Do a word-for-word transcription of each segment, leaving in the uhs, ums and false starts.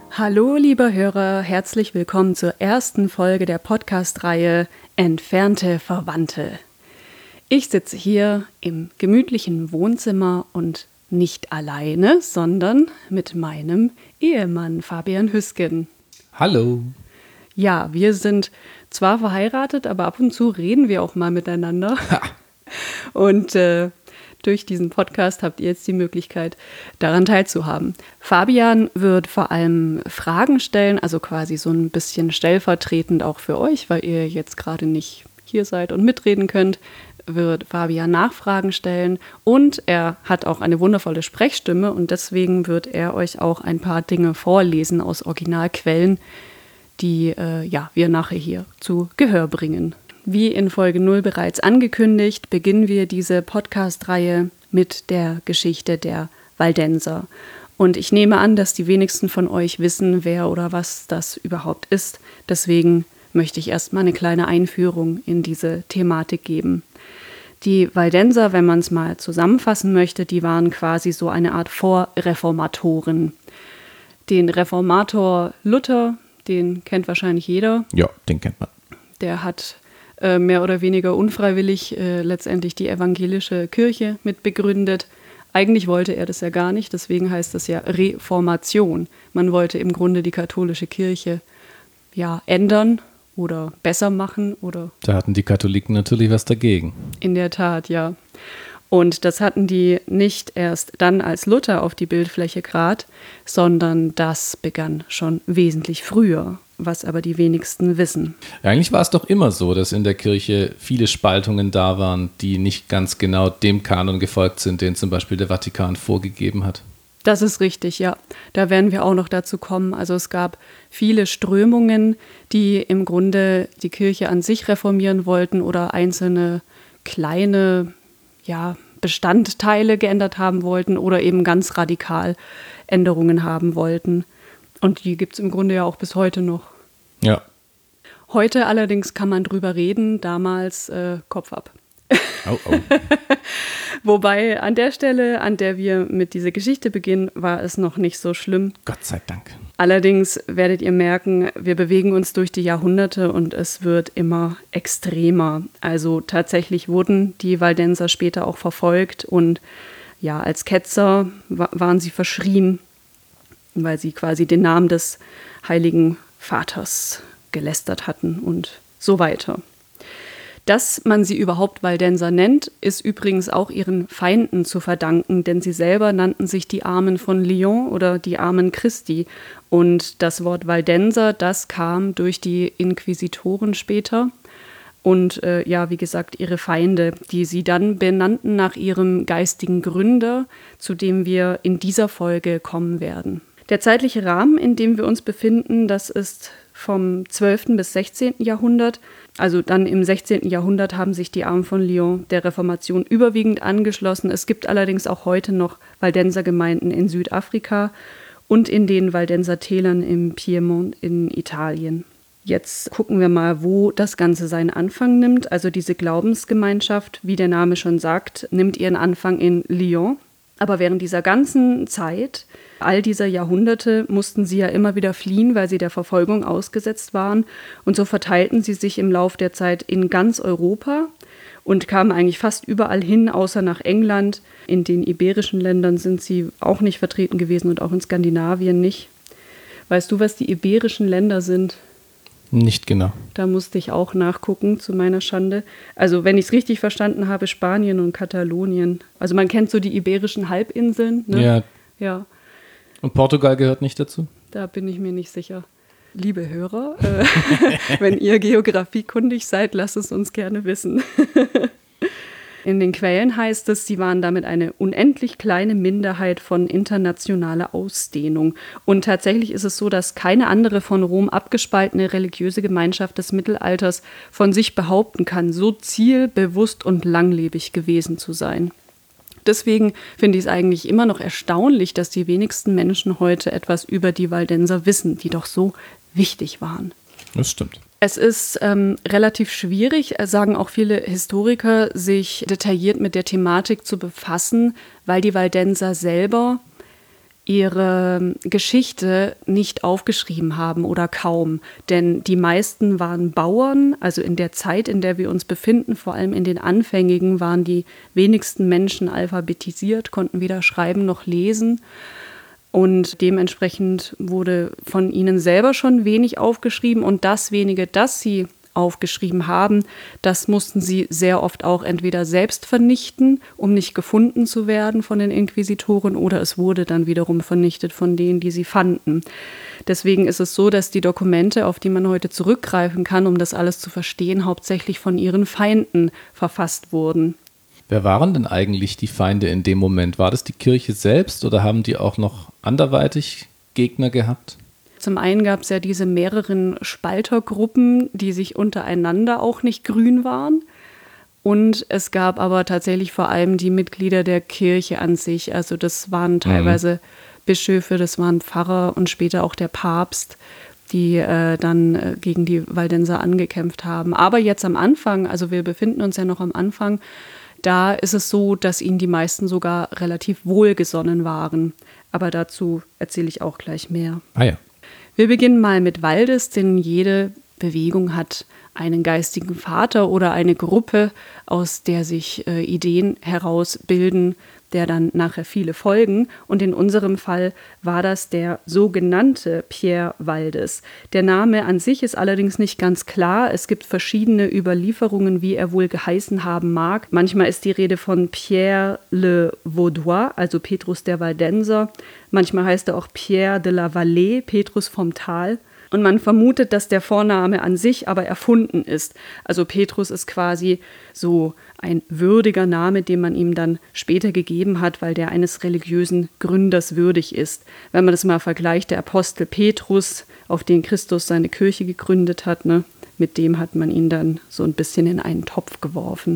Hallo, lieber Hörer, herzlich willkommen zur ersten Folge der Podcast-Reihe Entfernte Verwandte. Ich sitze hier im gemütlichen Wohnzimmer und nicht alleine, sondern mit meinem Ehemann Fabian Hüsgen. Hallo. Ja, wir sind zwar verheiratet, aber ab und zu reden wir auch mal miteinander. Ha. Und äh, durch diesen Podcast habt ihr jetzt die Möglichkeit, daran teilzuhaben. Fabian wird vor allem Fragen stellen, also quasi so ein bisschen stellvertretend auch für euch, weil ihr jetzt gerade nicht hier seid und mitreden könnt, wird Fabian Nachfragen stellen. Und er hat auch eine wundervolle Sprechstimme und deswegen wird er euch auch ein paar Dinge vorlesen aus Originalquellen, die äh, ja, wir nachher hier zu Gehör bringen. Wie in Folge null bereits angekündigt, beginnen wir diese Podcast-Reihe mit der Geschichte der Waldenser. Und ich nehme an, dass die wenigsten von euch wissen, wer oder was das überhaupt ist. Deswegen möchte ich erstmal eine kleine Einführung in diese Thematik geben. Die Waldenser, wenn man es mal zusammenfassen möchte, die waren quasi so eine Art Vorreformatoren. Den Reformator Luther, den kennt wahrscheinlich jeder. Ja, den kennt man. Der hat äh, mehr oder weniger unfreiwillig äh, letztendlich die evangelische Kirche mit begründet. Eigentlich wollte er das ja gar nicht, deswegen heißt das ja Reformation. Man wollte im Grunde die katholische Kirche ja ändern oder besser machen oder. Da hatten die Katholiken natürlich was dagegen. In der Tat, ja. Und das hatten die nicht erst dann, als Luther auf die Bildfläche trat, sondern das begann schon wesentlich früher, was aber die wenigsten wissen. Eigentlich war es doch immer so, dass in der Kirche viele Spaltungen da waren, die nicht ganz genau dem Kanon gefolgt sind, den zum Beispiel der Vatikan vorgegeben hat. Das ist richtig, ja. Da werden wir auch noch dazu kommen. Also es gab viele Strömungen, die im Grunde die Kirche an sich reformieren wollten oder einzelne kleine ja, Bestandteile geändert haben wollten oder eben ganz radikal Änderungen haben wollten. Und die gibt es im Grunde ja auch bis heute noch. Ja. Heute allerdings kann man drüber reden, damals äh, Kopf ab. Oh, oh. Wobei an der Stelle, an der wir mit dieser Geschichte beginnen, war es noch nicht so schlimm. Gott sei Dank. Allerdings werdet ihr merken, wir bewegen uns durch die Jahrhunderte und es wird immer extremer. Also tatsächlich wurden die Waldenser später auch verfolgt und ja, als Ketzer wa- waren sie verschrien, weil sie quasi den Namen des Heiligen Vaters gelästert hatten und so weiter. Dass man sie überhaupt Waldenser nennt, ist übrigens auch ihren Feinden zu verdanken, denn sie selber nannten sich die Armen von Lyon oder die Armen Christi. Und das Wort Waldenser, das kam durch die Inquisitoren später und äh, ja, wie gesagt, ihre Feinde, die sie dann benannten nach ihrem geistigen Gründer, zu dem wir in dieser Folge kommen werden. Der zeitliche Rahmen, in dem wir uns befinden, das ist vom zwölften bis sechzehnten Jahrhundert. Also dann im sechzehnten Jahrhundert haben sich die Armen von Lyon der Reformation überwiegend angeschlossen. Es gibt allerdings auch heute noch Waldensergemeinden in Südafrika und in den Waldenser Tälern im Piemont in Italien. Jetzt gucken wir mal, wo das Ganze seinen Anfang nimmt. Also diese Glaubensgemeinschaft, wie der Name schon sagt, nimmt ihren Anfang in Lyon. Aber während dieser ganzen Zeit, all dieser Jahrhunderte, mussten sie ja immer wieder fliehen, weil sie der Verfolgung ausgesetzt waren. Und so verteilten sie sich im Lauf der Zeit in ganz Europa und kamen eigentlich fast überall hin, außer nach England. In den iberischen Ländern sind sie auch nicht vertreten gewesen und auch in Skandinavien nicht. Weißt du, was die iberischen Länder sind? Nicht genau. Da musste ich auch nachgucken, zu meiner Schande. Also wenn ich es richtig verstanden habe, Spanien und Katalonien. Also man kennt so die iberischen Halbinseln. Ne? Ja. Ja. Und Portugal gehört nicht dazu? Da bin ich mir nicht sicher. Liebe Hörer, äh, wenn ihr geografiekundig seid, lasst es uns gerne wissen. In den Quellen heißt es, sie waren damit eine unendlich kleine Minderheit von internationaler Ausdehnung. Und tatsächlich ist es so, dass keine andere von Rom abgespaltene religiöse Gemeinschaft des Mittelalters von sich behaupten kann, so zielbewusst und langlebig gewesen zu sein. Deswegen finde ich es eigentlich immer noch erstaunlich, dass die wenigsten Menschen heute etwas über die Waldenser wissen, die doch so wichtig waren. Das stimmt. Es ist ähm, relativ schwierig, sagen auch viele Historiker, sich detailliert mit der Thematik zu befassen, weil die Waldenser selber ihre Geschichte nicht aufgeschrieben haben oder kaum. Denn die meisten waren Bauern, also in der Zeit, in der wir uns befinden, vor allem in den Anfängigen, waren die wenigsten Menschen alphabetisiert, konnten weder schreiben noch lesen. Und dementsprechend wurde von ihnen selber schon wenig aufgeschrieben. Und das wenige, das sie aufgeschrieben haben, das mussten sie sehr oft auch entweder selbst vernichten, um nicht gefunden zu werden von den Inquisitoren, oder es wurde dann wiederum vernichtet von denen, die sie fanden. Deswegen ist es so, dass die Dokumente, auf die man heute zurückgreifen kann, um das alles zu verstehen, hauptsächlich von ihren Feinden verfasst wurden. Wer waren denn eigentlich die Feinde in dem Moment? War das die Kirche selbst oder haben die auch noch anderweitig Gegner gehabt? Zum einen gab es ja diese mehreren Spaltergruppen, die sich untereinander auch nicht grün waren. Und es gab aber tatsächlich vor allem die Mitglieder der Kirche an sich. Also das waren teilweise mhm. Bischöfe, das waren Pfarrer und später auch der Papst, die äh, dann äh, gegen die Waldenser angekämpft haben. Aber jetzt am Anfang, also wir befinden uns ja noch am Anfang, da ist es so, dass ihnen die meisten sogar relativ wohlgesonnen waren. Aber dazu erzähle ich auch gleich mehr. Ah ja. Wir beginnen mal mit Valdes, denn jede Bewegung hat einen geistigen Vater oder eine Gruppe, aus der sich äh, Ideen herausbilden, der dann nachher viele folgen. Und in unserem Fall war das der sogenannte Pierre Valdes. Der Name an sich ist allerdings nicht ganz klar. Es gibt verschiedene Überlieferungen, wie er wohl geheißen haben mag. Manchmal ist die Rede von Pierre le Vaudois, also Petrus der Waldenser. Manchmal heißt er auch Pierre de la Vallée, Petrus vom Tal. Und man vermutet, dass der Vorname an sich aber erfunden ist. Also Petrus ist quasi so ein würdiger Name, den man ihm dann später gegeben hat, weil der eines religiösen Gründers würdig ist. Wenn man das mal vergleicht, der Apostel Petrus, auf den Christus seine Kirche gegründet hat, ne, mit dem hat man ihn dann so ein bisschen in einen Topf geworfen.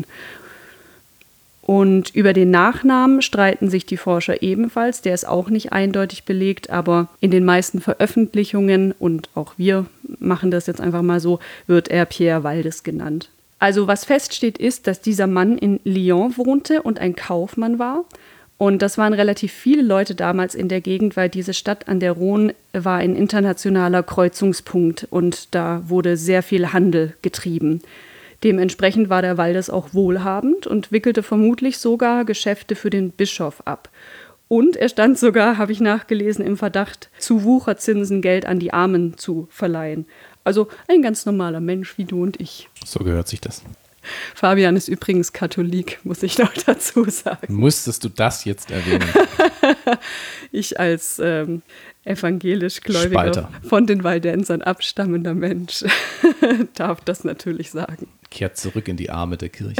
Und über den Nachnamen streiten sich die Forscher ebenfalls. Der ist auch nicht eindeutig belegt, aber in den meisten Veröffentlichungen, und auch wir machen das jetzt einfach mal so, wird er Pierre Valdes genannt. Also was feststeht ist, dass dieser Mann in Lyon wohnte und ein Kaufmann war. Und das waren relativ viele Leute damals in der Gegend, weil diese Stadt an der Rhone war ein internationaler Kreuzungspunkt und da wurde sehr viel Handel getrieben. Dementsprechend war der Valdes auch wohlhabend und wickelte vermutlich sogar Geschäfte für den Bischof ab. Und er stand sogar, habe ich nachgelesen, im Verdacht, zu Wucherzinsen Geld an die Armen zu verleihen. Also ein ganz normaler Mensch wie du und ich. So gehört sich das. Fabian ist übrigens Katholik, muss ich noch dazu sagen. Musstest du das jetzt erwähnen? Ich als ähm, evangelisch-gläubiger, Spalter. Von den Waldensern abstammender Mensch darf das natürlich sagen. Kehrt zurück in die Arme der Kirche.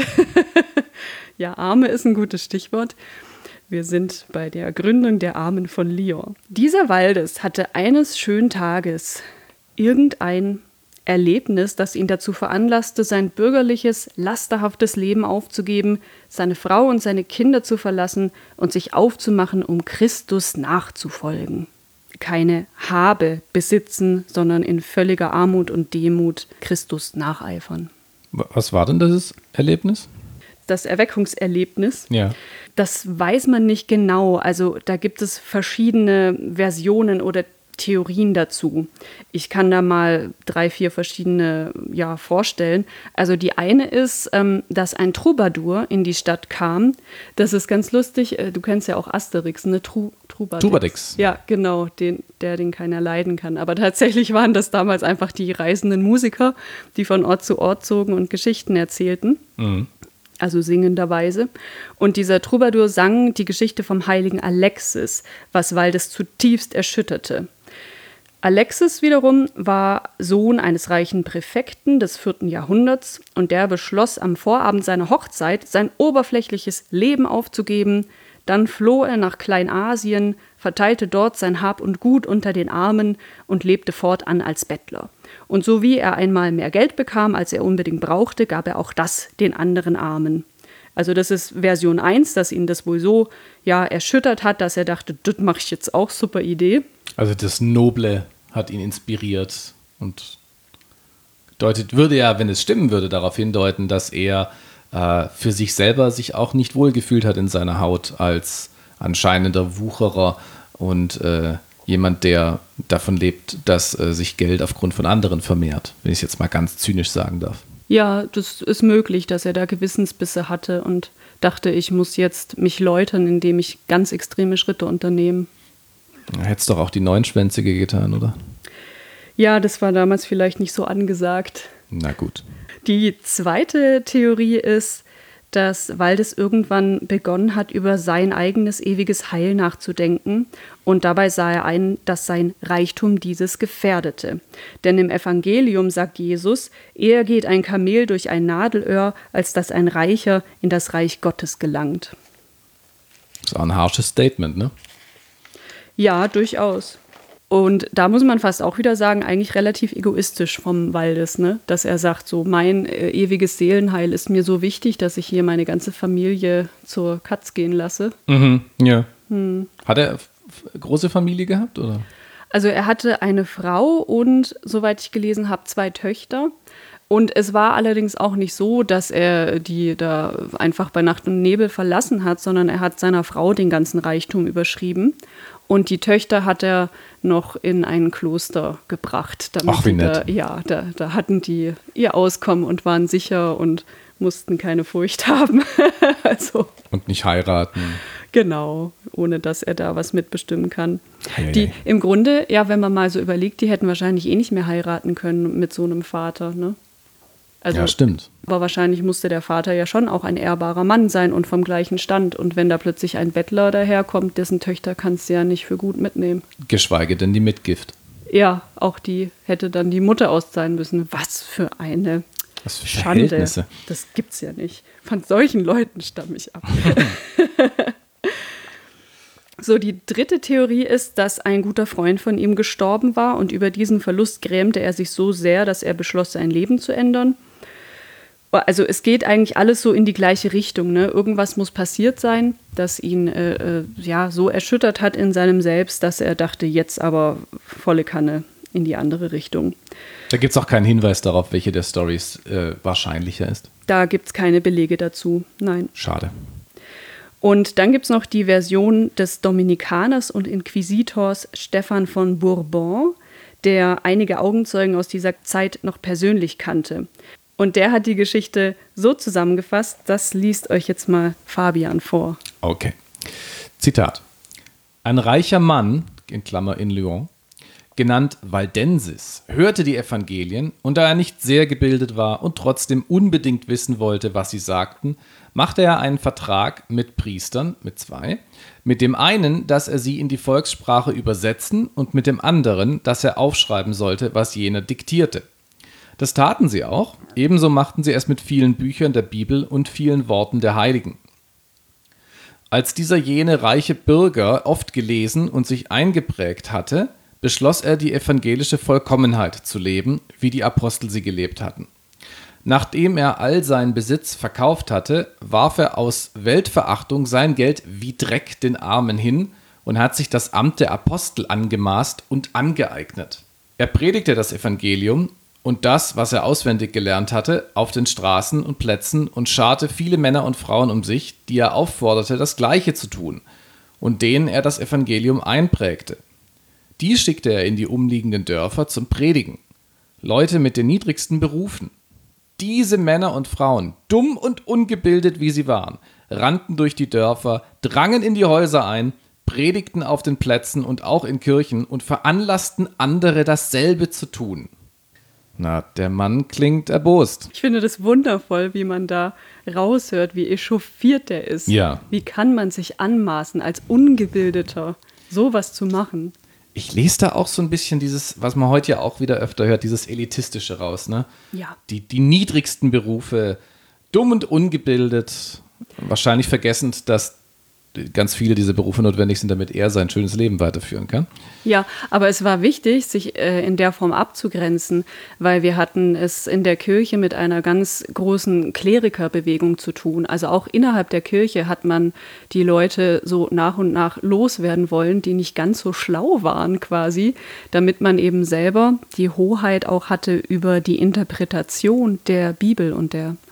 Ja, Arme ist ein gutes Stichwort. Wir sind bei der Gründung der Armen von Lyon. Dieser Valdes hatte eines schönen Tages irgendein Erlebnis, das ihn dazu veranlasste, sein bürgerliches, lasterhaftes Leben aufzugeben, seine Frau und seine Kinder zu verlassen und sich aufzumachen, um Christus nachzufolgen. Keine Habe besitzen, sondern in völliger Armut und Demut Christus nacheifern. Was war denn das Erlebnis? Das Erweckungserlebnis, ja. Das weiß man nicht genau. Also da gibt es verschiedene Versionen oder Theorien dazu. Ich kann da mal drei, vier verschiedene ja, vorstellen. Also die eine ist, ähm, dass ein Troubadour in die Stadt kam. Das ist ganz lustig. Du kennst ja auch Asterix, ne? Tru Trubadix. Trubadix. Ja, genau, den, der den keiner leiden kann. Aber tatsächlich waren das damals einfach die reisenden Musiker, die von Ort zu Ort zogen und Geschichten erzählten. Mhm. Also singenderweise. Und dieser Troubadour sang die Geschichte vom heiligen Alexis, was Valdes zutiefst erschütterte. Alexis wiederum war Sohn eines reichen Präfekten des vierten Jahrhunderts und der beschloss am Vorabend seiner Hochzeit, sein oberflächliches Leben aufzugeben. Dann floh er nach Kleinasien, verteilte dort sein Hab und Gut unter den Armen und lebte fortan als Bettler. Und so wie er einmal mehr Geld bekam, als er unbedingt brauchte, gab er auch das den anderen Armen. Also das ist Version eins, dass ihn das wohl so ja, erschüttert hat, dass er dachte, das mache ich jetzt auch, super Idee. Also das Noble hat ihn inspiriert und deutet, würde ja, wenn es stimmen würde, darauf hindeuten, dass er äh, für sich selber sich auch nicht wohlgefühlt hat in seiner Haut als anscheinender Wucherer und äh, jemand, der davon lebt, dass äh, sich Geld aufgrund von anderen vermehrt, wenn ich es jetzt mal ganz zynisch sagen darf. Ja, das ist möglich, dass er da Gewissensbisse hatte und dachte, ich muss jetzt mich läutern, indem ich ganz extreme Schritte unternehme. Hättest doch auch die Neunschwänzige getan, oder? Ja, das war damals vielleicht nicht so angesagt. Na gut. Die zweite Theorie ist, dass Valdez irgendwann begonnen hat, über sein eigenes ewiges Heil nachzudenken. Und dabei sah er ein, dass sein Reichtum dieses gefährdete. Denn im Evangelium sagt Jesus, eher geht ein Kamel durch ein Nadelöhr, als dass ein Reicher in das Reich Gottes gelangt. Das ist auch ein harsches Statement, ne? Ja, durchaus. Und da muss man fast auch wieder sagen, eigentlich relativ egoistisch vom Valdez, ne? Dass er sagt, so mein äh, ewiges Seelenheil ist mir so wichtig, dass ich hier meine ganze Familie zur Katz gehen lasse. Mhm, ja. Hm. Hat er f- große Familie gehabt, oder? Also er hatte eine Frau und, soweit ich gelesen habe, zwei Töchter. Und es war allerdings auch nicht so, dass er die da einfach bei Nacht und Nebel verlassen hat, sondern er hat seiner Frau den ganzen Reichtum überschrieben. Und die Töchter hat er noch in ein Kloster gebracht. Damit Ach, wie nett. Da, ja, da, da hatten die ihr Auskommen und waren sicher und mussten keine Furcht haben. also, und nicht heiraten. Genau, ohne dass er da was mitbestimmen kann. Hey, die hey. im Grunde, ja, wenn man mal so überlegt, die hätten wahrscheinlich eh nicht mehr heiraten können mit so einem Vater, ne? Also, ja, stimmt. Aber wahrscheinlich musste der Vater ja schon auch ein ehrbarer Mann sein und vom gleichen Stand. Und wenn da plötzlich ein Bettler daherkommt, dessen Töchter kannst du ja nicht für gut mitnehmen. Geschweige denn die Mitgift. Ja, auch die hätte dann die Mutter auszahlen müssen. Was für eine Was für Schande. Verhältnisse. Das gibt's ja nicht. Von solchen Leuten stamme ich ab. So, die dritte Theorie ist, dass ein guter Freund von ihm gestorben war und über diesen Verlust grämte er sich so sehr, dass er beschloss, sein Leben zu ändern. Also es geht eigentlich alles so in die gleiche Richtung, ne? Irgendwas muss passiert sein, das ihn äh, äh, ja, so erschüttert hat in seinem Selbst, dass er dachte, jetzt aber volle Kanne in die andere Richtung. Da gibt es auch keinen Hinweis darauf, welche der Storys äh, wahrscheinlicher ist. Da gibt es keine Belege dazu, nein. Schade. Und dann gibt es noch die Version des Dominikaners und Inquisitors Stephan von Bourbon, der einige Augenzeugen aus dieser Zeit noch persönlich kannte. Und der hat die Geschichte so zusammengefasst, das liest euch jetzt mal Fabian vor. Okay. Zitat. Ein reicher Mann, in Klammer in Lyon, genannt Valdensis, hörte die Evangelien und da er nicht sehr gebildet war und trotzdem unbedingt wissen wollte, was sie sagten, machte er einen Vertrag mit Priestern, mit zwei, mit dem einen, dass er sie in die Volkssprache übersetzen und mit dem anderen, dass er aufschreiben sollte, was jener diktierte. Das taten sie auch, ebenso machten sie es mit vielen Büchern der Bibel und vielen Worten der Heiligen. Als dieser jene reiche Bürger oft gelesen und sich eingeprägt hatte, beschloss er, die evangelische Vollkommenheit zu leben, wie die Apostel sie gelebt hatten. Nachdem er all seinen Besitz verkauft hatte, warf er aus Weltverachtung sein Geld wie Dreck den Armen hin und hat sich das Amt der Apostel angemaßt und angeeignet. Er predigte das Evangelium und das, was er auswendig gelernt hatte, auf den Straßen und Plätzen und scharte viele Männer und Frauen um sich, die er aufforderte, das Gleiche zu tun und denen er das Evangelium einprägte. Die schickte er in die umliegenden Dörfer zum Predigen. Leute mit den niedrigsten Berufen. Diese Männer und Frauen, dumm und ungebildet wie sie waren, rannten durch die Dörfer, drangen in die Häuser ein, predigten auf den Plätzen und auch in Kirchen und veranlassten andere dasselbe zu tun. Na, der Mann klingt erbost. Ich finde das wundervoll, wie man da raushört, wie echauffiert der ist. Ja. Wie kann man sich anmaßen, als Ungebildeter sowas zu machen? Ich lese da auch so ein bisschen dieses, was man heute ja auch wieder öfter hört, dieses Elitistische raus, ne? Ja. Die, die niedrigsten Berufe, dumm und ungebildet, wahrscheinlich vergessend, dass ganz viele dieser Berufe notwendig sind, damit er sein schönes Leben weiterführen kann. Ja, aber es war wichtig, sich äh, in der Form abzugrenzen, weil wir hatten es in der Kirche mit einer ganz großen Klerikerbewegung zu tun. Also auch innerhalb der Kirche hat man die Leute so nach und nach loswerden wollen, die nicht ganz so schlau waren quasi, damit man eben selber die Hoheit auch hatte über die Interpretation der Bibel und der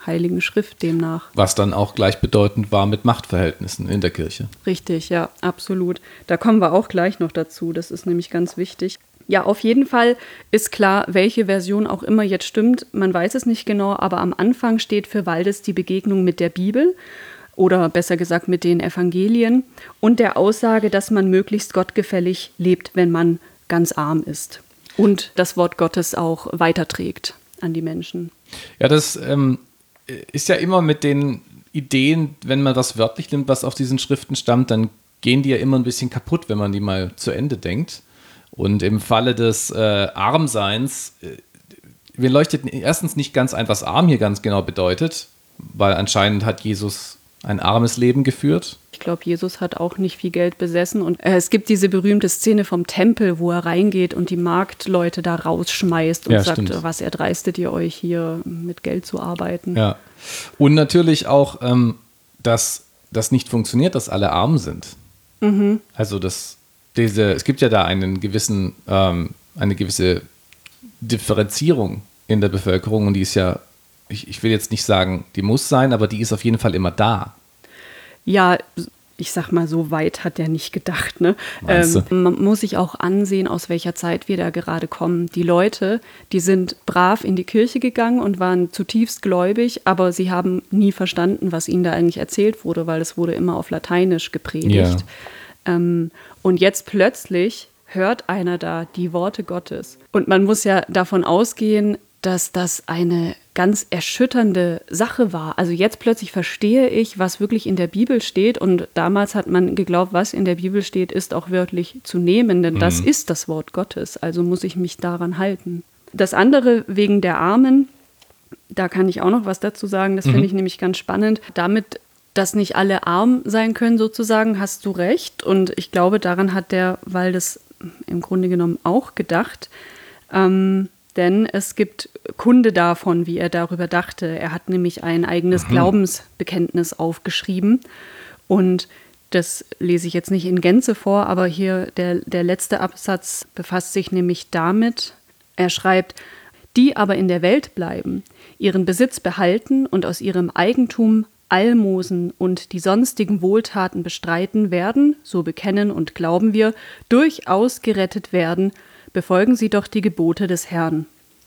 Heiligen Schrift demnach. Was dann auch gleichbedeutend war mit Machtverhältnissen in der Kirche. Richtig, ja, absolut. Da kommen wir auch gleich noch dazu, das ist nämlich ganz wichtig. Ja, auf jeden Fall ist klar, welche Version auch immer jetzt stimmt, man weiß es nicht genau, aber am Anfang steht für Waldes die Begegnung mit der Bibel oder besser gesagt mit den Evangelien und der Aussage, dass man möglichst gottgefällig lebt, wenn man ganz arm ist und das Wort Gottes auch weiterträgt an die Menschen. Ja, das ähm, ist ja immer mit den Ideen, wenn man das wörtlich nimmt, was auf diesen Schriften stammt, dann gehen die ja immer ein bisschen kaputt, wenn man die mal zu Ende denkt. Und im Falle des äh, Armseins, äh, mir leuchtet erstens nicht ganz ein, was arm hier ganz genau bedeutet, weil anscheinend hat Jesus ein armes Leben geführt. Ich glaube, Jesus hat auch nicht viel Geld besessen. Und äh, es gibt diese berühmte Szene vom Tempel, wo er reingeht und die Marktleute da rausschmeißt und ja, sagt, stimmt. was erdreistet ihr euch hier mit Geld zu arbeiten. Ja. Und natürlich auch, ähm, dass das nicht funktioniert, dass alle arm sind. Mhm. Also das, diese, es gibt ja da einen gewissen, ähm, eine gewisse Differenzierung in der Bevölkerung und die ist ja, ich, ich will jetzt nicht sagen, die muss sein, aber die ist auf jeden Fall immer da. Ja, ich sag mal, so weit hat er nicht gedacht. Ne? Ähm, man muss sich auch ansehen, aus welcher Zeit wir da gerade kommen. Die Leute, die sind brav in die Kirche gegangen und waren zutiefst gläubig, aber sie haben nie verstanden, was ihnen da eigentlich erzählt wurde, weil es wurde immer auf Lateinisch gepredigt. Ja. Ähm, und jetzt plötzlich hört einer da die Worte Gottes. Und man muss ja davon ausgehen, dass das eine ganz erschütternde Sache war. Also jetzt plötzlich verstehe ich, was wirklich in der Bibel steht. Und damals hat man geglaubt, was in der Bibel steht, ist auch wörtlich zu nehmen, denn mhm. das ist das Wort Gottes. Also muss ich mich daran halten. Das andere wegen der Armen, da kann ich auch noch was dazu sagen. Das mhm. finde ich nämlich ganz spannend. Damit, dass nicht alle arm sein können sozusagen, hast du recht. Und ich glaube, daran hat der Waldes im Grunde genommen auch gedacht. Ähm, Denn es gibt Kunde davon, wie er darüber dachte. Er hat nämlich ein eigenes mhm. Glaubensbekenntnis aufgeschrieben. Und das lese ich jetzt nicht in Gänze vor, aber hier der, der letzte Absatz befasst sich nämlich damit. Er schreibt, die aber in der Welt bleiben, ihren Besitz behalten und aus ihrem Eigentum Almosen und die sonstigen Wohltaten bestreiten werden, so bekennen und glauben wir, durchaus gerettet werden, befolgen Sie doch die Gebote des Herrn.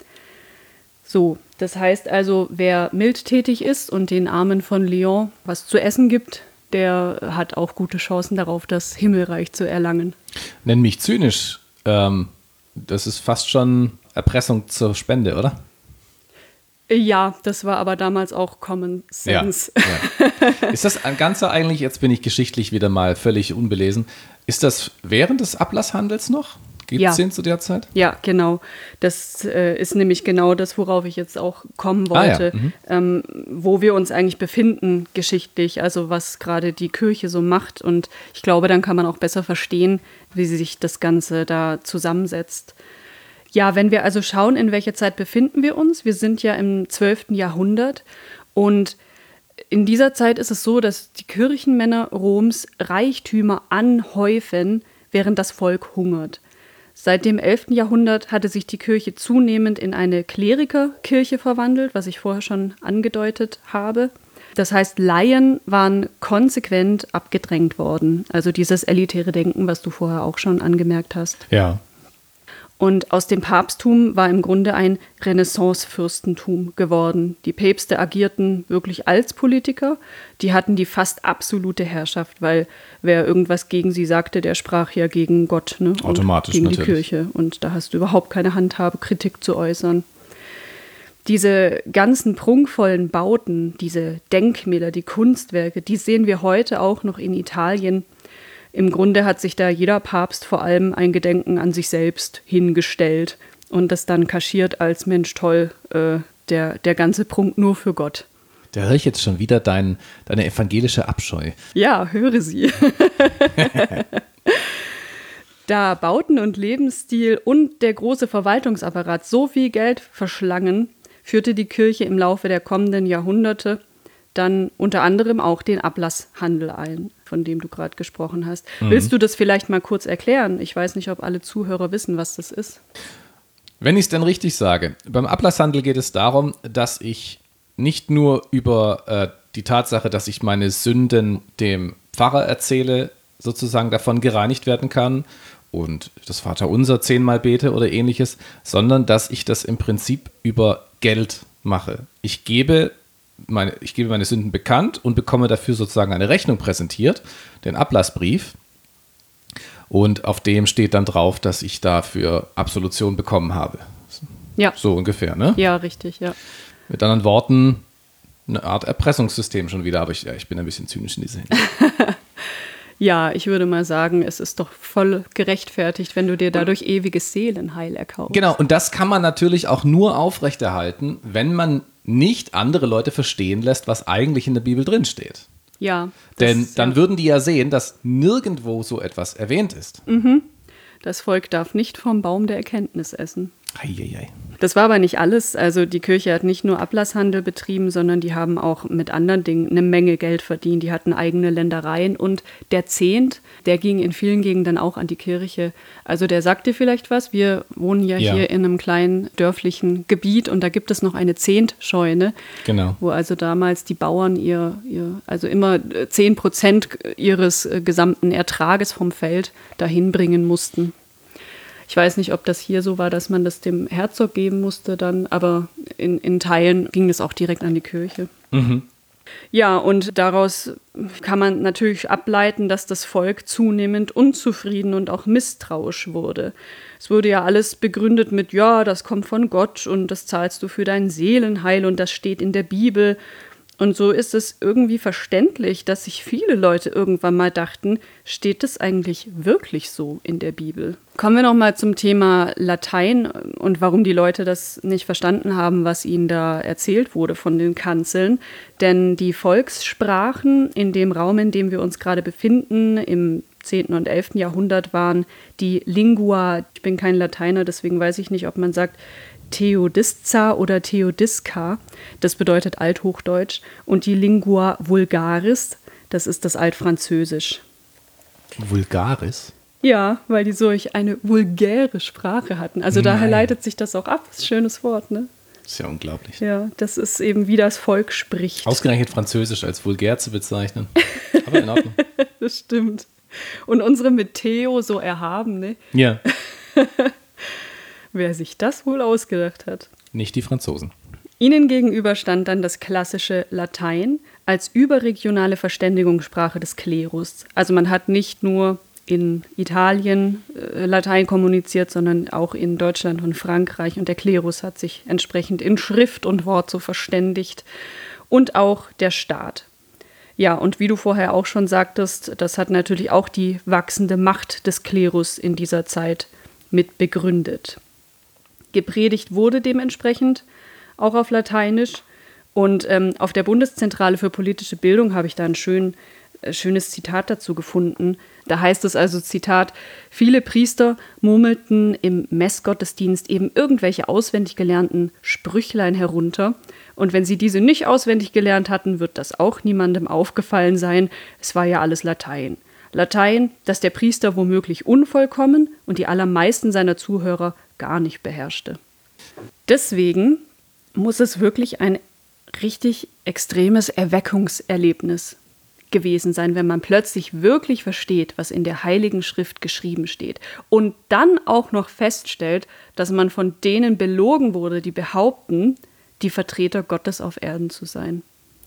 So, das heißt also, wer mildtätig ist und den Armen von Lyon was zu essen gibt, der hat auch gute Chancen darauf, das Himmelreich zu erlangen. Nenn mich zynisch. Ähm, das ist fast schon Erpressung zur Spende, oder? Ja, das war aber damals auch Common Sense. Ja, ja. Ist das ein Ganzer eigentlich, jetzt bin ich geschichtlich wieder mal völlig unbelesen, ist das während des Ablasshandels noch? Gibt es ja. den zu der Zeit? Ja, genau. Das äh, ist nämlich genau das, worauf ich jetzt auch kommen wollte, ah, ja. mhm. ähm, wo wir uns eigentlich befinden geschichtlich, also was gerade die Kirche so macht. Und ich glaube, dann kann man auch besser verstehen, wie sich das Ganze da zusammensetzt. Ja, wenn wir also schauen, in welcher Zeit befinden wir uns, wir sind ja im zwölften Jahrhundert und in dieser Zeit ist es so, dass die Kirchenmänner Roms Reichtümer anhäufen, während das Volk hungert. Seit dem elften Jahrhundert hatte sich die Kirche zunehmend in eine Klerikerkirche verwandelt, was ich vorher schon angedeutet habe. Das heißt, Laien waren konsequent abgedrängt worden. Also dieses elitäre Denken, was du vorher auch schon angemerkt hast. Ja. Und aus dem Papsttum war im Grunde ein Renaissance-Fürstentum geworden. Die Päpste agierten wirklich als Politiker. Die hatten die fast absolute Herrschaft, weil wer irgendwas gegen sie sagte, der sprach ja gegen Gott, ne? Automatisch, gegen natürlich. Die Kirche. Und da hast du überhaupt keine Handhabe, Kritik zu äußern. Diese ganzen prunkvollen Bauten, diese Denkmäler, die Kunstwerke, die sehen wir heute auch noch in Italien. Im Grunde hat sich da jeder Papst vor allem ein Gedenken an sich selbst hingestellt und das dann kaschiert als Mensch toll, äh, der, der ganze Prunk nur für Gott. Da höre ich jetzt schon wieder dein, deine evangelische Abscheu. Ja, höre sie. Da Bauten und Lebensstil und der große Verwaltungsapparat so viel Geld verschlangen, führte die Kirche im Laufe der kommenden Jahrhunderte dann unter anderem auch den Ablasshandel ein, von dem du gerade gesprochen hast. Mhm. Willst du das vielleicht mal kurz erklären? Ich weiß nicht, ob alle Zuhörer wissen, was das ist. Wenn ich es denn richtig sage, beim Ablasshandel geht es darum, dass ich nicht nur über äh, die Tatsache, dass ich meine Sünden dem Pfarrer erzähle, sozusagen davon gereinigt werden kann und das Vaterunser zehnmal bete oder ähnliches, sondern dass ich das im Prinzip über Geld mache. Ich gebe meine, ich gebe meine Sünden bekannt und bekomme dafür sozusagen eine Rechnung präsentiert, den Ablassbrief. Und auf dem steht dann drauf, dass ich dafür Absolution bekommen habe. Ja. So ungefähr, ne? Ja, richtig, ja. Mit anderen Worten, eine Art Erpressungssystem schon wieder, aber ich, ja, ich bin ein bisschen zynisch in dieser Hinsicht. Ja, ich würde mal sagen, es ist doch voll gerechtfertigt, wenn du dir dadurch ewiges Seelenheil erkaufst. Genau, und das kann man natürlich auch nur aufrechterhalten, wenn man nicht andere Leute verstehen lässt, was eigentlich in der Bibel drinsteht. Ja. Denn das, dann ja. würden die ja sehen, dass nirgendwo so etwas erwähnt ist. Mhm. Das Volk darf nicht vom Baum der Erkenntnis essen. Eieiei. Das war aber nicht alles. Also die Kirche hat nicht nur Ablasshandel betrieben, sondern die haben auch mit anderen Dingen eine Menge Geld verdient. Die hatten eigene Ländereien und der Zehnt, der ging in vielen Gegenden auch an die Kirche. Also der sagt dir vielleicht was. Wir wohnen ja, Ja. hier in einem kleinen dörflichen Gebiet und da gibt es noch eine Zehntscheune, Genau. wo also damals die Bauern ihr, ihr also immer zehn Prozent ihres gesamten Ertrages vom Feld dahin bringen mussten. Ich weiß nicht, ob das hier so war, dass man das dem Herzog geben musste dann, aber in, in Teilen ging das auch direkt an die Kirche. Mhm. Ja, und daraus kann man natürlich ableiten, dass das Volk zunehmend unzufrieden und auch misstrauisch wurde. Es wurde ja alles begründet mit, ja, das kommt von Gott und das zahlst du für dein Seelenheil und das steht in der Bibel. Und so ist es irgendwie verständlich, dass sich viele Leute irgendwann mal dachten, steht das eigentlich wirklich so in der Bibel? Kommen wir noch mal zum Thema Latein und warum die Leute das nicht verstanden haben, was ihnen da erzählt wurde von den Kanzeln. Denn die Volkssprachen in dem Raum, in dem wir uns gerade befinden, im zehnten und elften Jahrhundert, waren die Lingua, ich bin kein Lateiner, deswegen weiß ich nicht, ob man sagt, Theodisca oder Theodisca, das bedeutet Althochdeutsch, und die Lingua vulgaris, das ist das Altfranzösisch. Vulgaris? Ja, weil die solch eine vulgäre Sprache hatten. Also daher Nein. leitet sich das auch ab. Das ist ein schönes Wort, ne? Das ist ja unglaublich. Ja, das ist eben, wie das Volk spricht. Ausgerechnet Französisch als vulgär zu bezeichnen. Aber in Ordnung. Das stimmt. Und unsere mit Theo so erhaben, ne? Ja, Wer sich das wohl ausgedacht hat. nicht die Franzosen. Ihnen gegenüber stand dann das klassische Latein als überregionale Verständigungssprache des Klerus. Also man hat nicht nur in Italien äh, Latein kommuniziert, sondern auch in Deutschland und Frankreich. Und der Klerus hat sich entsprechend in Schrift und Wort so verständigt. Und auch der Staat. Ja, und wie du vorher auch schon sagtest, das hat natürlich auch die wachsende Macht des Klerus in dieser Zeit mit begründet. Gepredigt wurde dementsprechend auch auf Lateinisch. Und ähm, auf der Bundeszentrale für politische Bildung habe ich da ein schön, äh, schönes Zitat dazu gefunden. Da heißt es also, Zitat, viele Priester murmelten im Messgottesdienst eben irgendwelche auswendig gelernten Sprüchlein herunter. Und wenn sie diese nicht auswendig gelernt hatten, wird das auch niemandem aufgefallen sein. Es war ja alles Latein. Latein, das der Priester womöglich unvollkommen und die allermeisten seiner Zuhörer gar nicht beherrschte. Deswegen muss es wirklich ein richtig extremes Erweckungserlebnis gewesen sein, wenn man plötzlich wirklich versteht, was in der Heiligen Schrift geschrieben steht und dann auch noch feststellt, dass man von denen belogen wurde, die behaupten, die Vertreter Gottes auf Erden zu sein.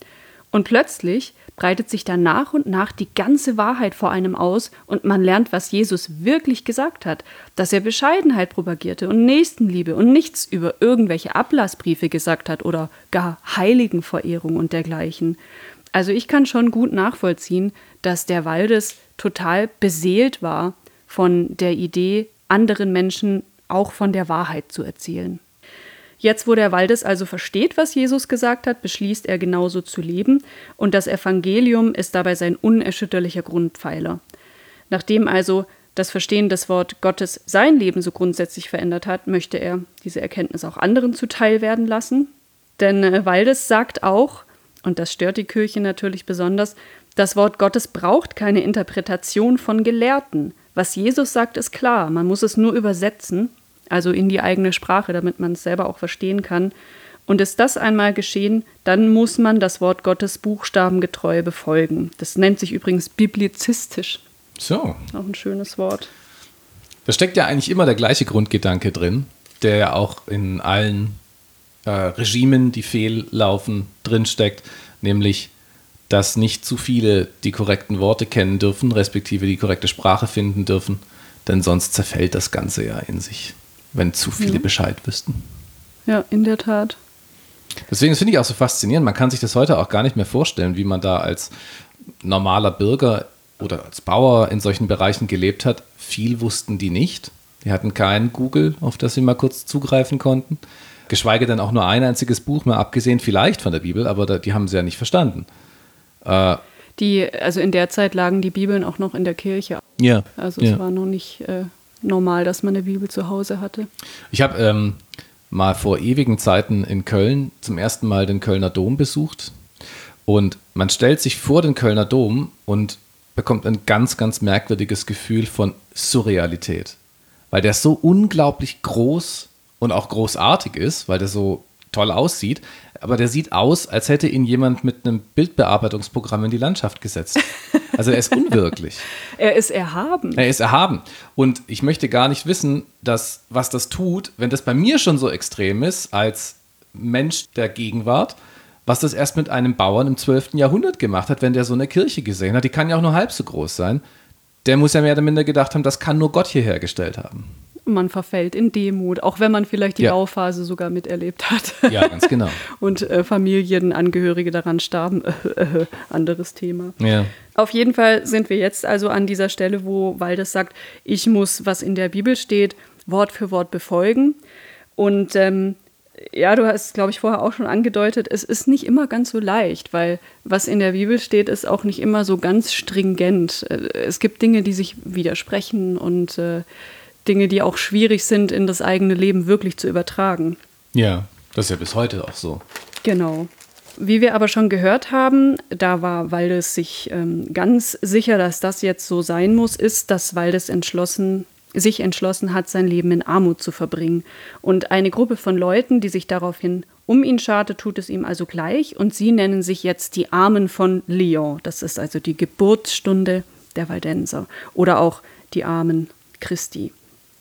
Und plötzlich breitet sich dann nach und nach die ganze Wahrheit vor einem aus und man lernt, was Jesus wirklich gesagt hat, dass er Bescheidenheit propagierte und Nächstenliebe und nichts über irgendwelche Ablassbriefe gesagt hat oder gar Heiligenverehrung und dergleichen. Also ich kann schon gut nachvollziehen, dass der Waldes total beseelt war von der Idee, anderen Menschen auch von der Wahrheit zu erzählen. Jetzt, wo der Waldes also versteht, was Jesus gesagt hat, beschließt er genauso zu leben und das Evangelium ist dabei sein unerschütterlicher Grundpfeiler. Nachdem also das Verstehen des Wort Gottes sein Leben so grundsätzlich verändert hat, möchte er diese Erkenntnis auch anderen zuteil werden lassen. Denn äh, Waldes sagt auch, und das stört die Kirche natürlich besonders, das Wort Gottes braucht keine Interpretation von Gelehrten. Was Jesus sagt, ist klar, man muss es nur übersetzen, also in die eigene Sprache, damit man es selber auch verstehen kann. Und ist das einmal geschehen, dann muss man das Wort Gottes buchstabengetreu befolgen. Das nennt sich übrigens biblizistisch. So. Auch ein schönes Wort. Da steckt ja eigentlich immer der gleiche Grundgedanke drin, der ja auch in allen äh, Regimen, die fehllaufen, drinsteckt, nämlich, dass nicht zu viele die korrekten Worte kennen dürfen, respektive die korrekte Sprache finden dürfen, denn sonst zerfällt das Ganze ja in sich, wenn zu viele ja. Bescheid wüssten. Ja, in der Tat. Deswegen finde ich auch so faszinierend, man kann sich das heute auch gar nicht mehr vorstellen, wie man da als normaler Bürger oder als Bauer in solchen Bereichen gelebt hat. Viel wussten die nicht. Die hatten kein Google, auf das sie mal kurz zugreifen konnten. Geschweige denn auch nur ein einziges Buch, mal abgesehen vielleicht von der Bibel, aber da, die haben sie ja nicht verstanden. Äh, die, also in der Zeit lagen die Bibeln auch noch in der Kirche. Ja. Also es ja. war noch nicht äh, normal, dass man eine Bibel zu Hause hatte. Ich habe ähm, mal vor ewigen Zeiten in Köln zum ersten Mal den Kölner Dom besucht. Und man stellt sich vor den Kölner Dom und bekommt ein ganz, ganz merkwürdiges Gefühl von Surrealität. Weil der so unglaublich groß und auch großartig ist, weil der so toll aussieht. Aber der sieht aus, als hätte ihn jemand mit einem Bildbearbeitungsprogramm in die Landschaft gesetzt. Also er ist unwirklich. Er ist erhaben. Er ist erhaben. Und ich möchte gar nicht wissen, dass, was das tut, wenn das bei mir schon so extrem ist, als Mensch der Gegenwart, was das erst mit einem Bauern im zwölften Jahrhundert gemacht hat, wenn der so eine Kirche gesehen hat. Die kann ja auch nur halb so groß sein. Der muss ja mehr oder minder gedacht haben, das kann nur Gott hier hergestellt haben. Man verfällt in Demut, auch wenn man vielleicht die ja. Bauphase sogar miterlebt hat. Ja, ganz genau. Und äh, Familienangehörige daran starben. Äh, äh, anderes Thema. Ja. Auf jeden Fall sind wir jetzt also an dieser Stelle, wo Waldes sagt, ich muss, was in der Bibel steht, Wort für Wort befolgen. Und ähm, ja, du hast, glaube ich, vorher auch schon angedeutet, es ist nicht immer ganz so leicht, weil was in der Bibel steht, ist auch nicht immer so ganz stringent. Es gibt Dinge, die sich widersprechen und äh, Dinge, die auch schwierig sind, in das eigene Leben wirklich zu übertragen. Ja, das ist ja bis heute auch so. Genau. Wie wir aber schon gehört haben, da war Waldes sich ähm, ganz sicher, dass das jetzt so sein muss, ist, dass Waldes entschlossen, sich entschlossen hat, sein Leben in Armut zu verbringen. Und eine Gruppe von Leuten, die sich daraufhin um ihn scharte, tut es ihm also gleich. Und sie nennen sich jetzt die Armen von Lyon. Das ist also die Geburtsstunde der Waldenser. Oder auch die Armen Christi.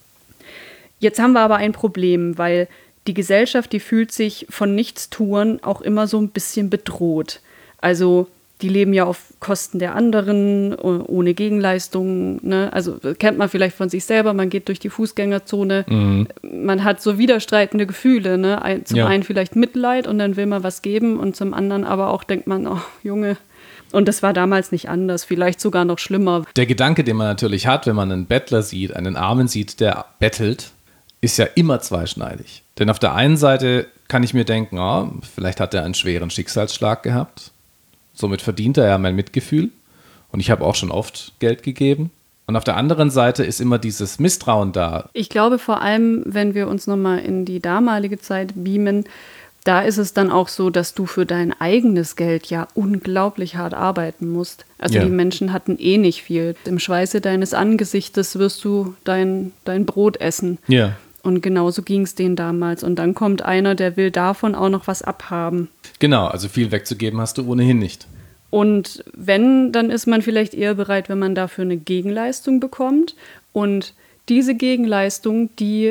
Jetzt haben wir aber ein Problem, weil die Gesellschaft, die fühlt sich von Nichtstun auch immer so ein bisschen bedroht. Also die leben ja auf Kosten der anderen, ohne Gegenleistung. Ne? Also kennt man vielleicht von sich selber, man geht durch die Fußgängerzone, mhm. man hat so widerstreitende Gefühle. Ne? Ein, zum ja. einen vielleicht Mitleid und dann will man was geben und zum anderen aber auch denkt man, oh Junge. Und das war damals nicht anders, vielleicht sogar noch schlimmer. Der Gedanke, den man natürlich hat, wenn man einen Bettler sieht, einen Armen sieht, der bettelt, ist ja immer zweischneidig. Denn auf der einen Seite kann ich mir denken, oh, vielleicht hat er einen schweren Schicksalsschlag gehabt. Somit verdient er ja mein Mitgefühl. Und ich habe auch schon oft Geld gegeben. Und auf der anderen Seite ist immer dieses Misstrauen da. Ich glaube vor allem, wenn wir uns nochmal in die damalige Zeit beamen, da ist es dann auch so, dass du für dein eigenes Geld ja unglaublich hart arbeiten musst. Also ja. die Menschen hatten eh nicht viel. Im Schweiße deines Angesichtes wirst du dein, dein Brot essen. Ja. Und genauso ging es denen damals. Und dann kommt einer, der will davon auch noch was abhaben. Genau, also viel wegzugeben hast du ohnehin nicht. Und wenn, dann ist man vielleicht eher bereit, wenn man dafür eine Gegenleistung bekommt. Und diese Gegenleistung, die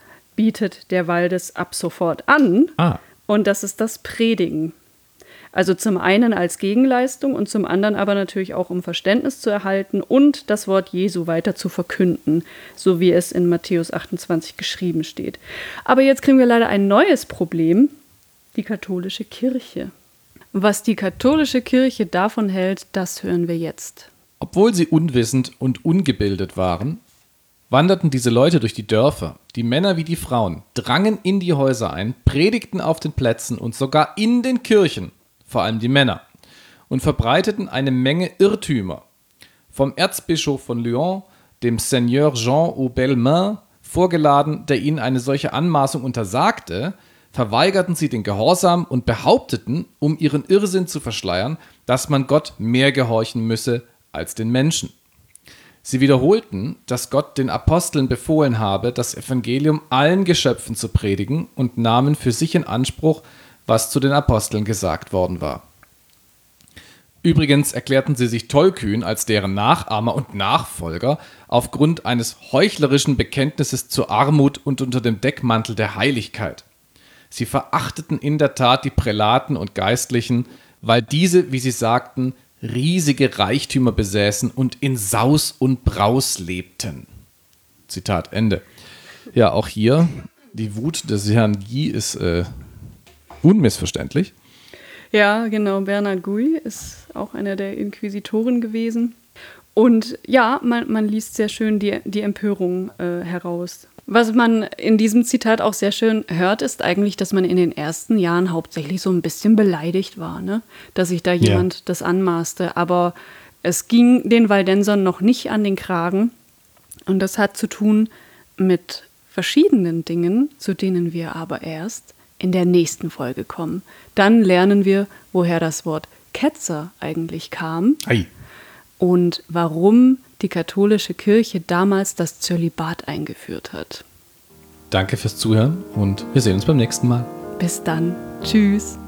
bietet der Waldes ab sofort an. Ah. Und das ist das Predigen. Also zum einen als Gegenleistung und zum anderen aber natürlich auch, um Verständnis zu erhalten und das Wort Jesu weiter zu verkünden, so wie es in Matthäus achtundzwanzig geschrieben steht. Aber jetzt kriegen wir leider ein neues Problem, die katholische Kirche. Was die katholische Kirche davon hält, das hören wir jetzt. Obwohl sie unwissend und ungebildet waren, wanderten diese Leute durch die Dörfer. Die Männer wie die Frauen drangen in die Häuser ein, predigten auf den Plätzen und sogar in den Kirchen, vor allem die Männer, und verbreiteten eine Menge Irrtümer. Vom Erzbischof von Lyon, dem Seigneur Jean aux Belles-Mains, vorgeladen, der ihnen eine solche Anmaßung untersagte, verweigerten sie den Gehorsam und behaupteten, um ihren Irrsinn zu verschleiern, dass man Gott mehr gehorchen müsse als den Menschen. Sie wiederholten, dass Gott den Aposteln befohlen habe, das Evangelium allen Geschöpfen zu predigen, und nahmen für sich in Anspruch, was zu den Aposteln gesagt worden war. Übrigens erklärten sie sich tollkühn als deren Nachahmer und Nachfolger aufgrund eines heuchlerischen Bekenntnisses zur Armut und unter dem Deckmantel der Heiligkeit. Sie verachteten in der Tat die Prälaten und Geistlichen, weil diese, wie sie sagten, riesige Reichtümer besäßen und in Saus und Braus lebten. Zitat Ende. Ja, auch hier, die Wut des Herrn Guy ist äh, unmissverständlich. Ja, genau. Bernard Guy ist auch einer der Inquisitoren gewesen. Und ja, man, man liest sehr schön die, die Empörung äh, heraus. Was man in diesem Zitat auch sehr schön hört, ist eigentlich, dass man in den ersten Jahren hauptsächlich so ein bisschen beleidigt war, ne? Dass sich da jemand ja. das anmaßte. Aber es ging den Waldensern noch nicht an den Kragen. Und das hat zu tun mit verschiedenen Dingen, zu denen wir aber erst in der nächsten Folge kommen. Dann lernen wir, woher das Wort Ketzer eigentlich kam Ei. und warum die katholische Kirche damals das Zölibat eingeführt hat. Danke fürs Zuhören und wir sehen uns beim nächsten Mal. Bis dann. Tschüss.